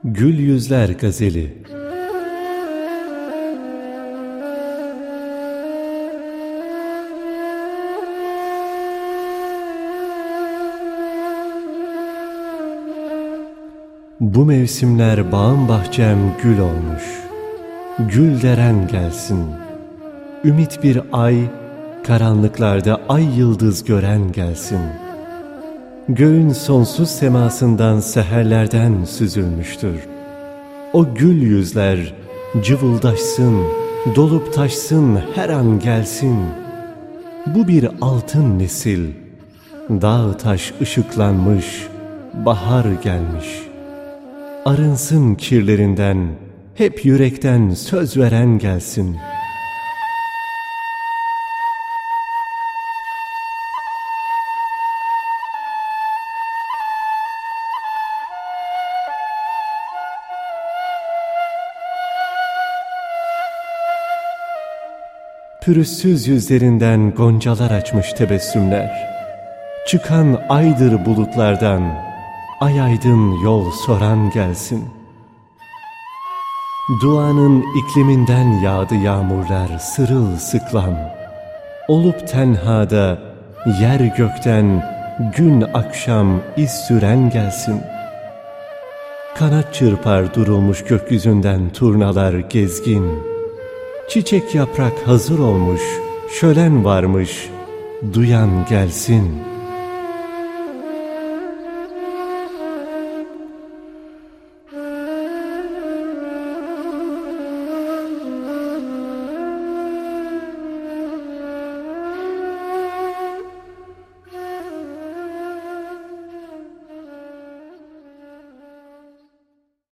Gül Yüzler Gazeli. Bu mevsimler bağım bahçem gül olmuş. Gül deren gelsin. Ümit bir ay, karanlıklarda ay yıldız gören gelsin. Göğün sonsuz semasından seherlerden süzülmüştür. O gül yüzler cıvıldaşsın, dolup taşsın, her an gelsin. Bu bir altın nesil, dağ taş ışıklanmış, bahar gelmiş. Arınsın kirlerinden, hep yürekten söz veren gelsin. Pürüzsüz yüzlerinden goncalar açmış tebessümler. Çıkan aydır bulutlardan, ay aydın yol soran gelsin. Duanın ikliminden yağdı yağmurlar sırılsıklam. Olup tenhada, yer gökten, gün akşam iz süren gelsin. Kanat çırpar durulmuş gökyüzünden turnalar gezgin. Çiçek yaprak hazır olmuş, şölen varmış, duyan gelsin.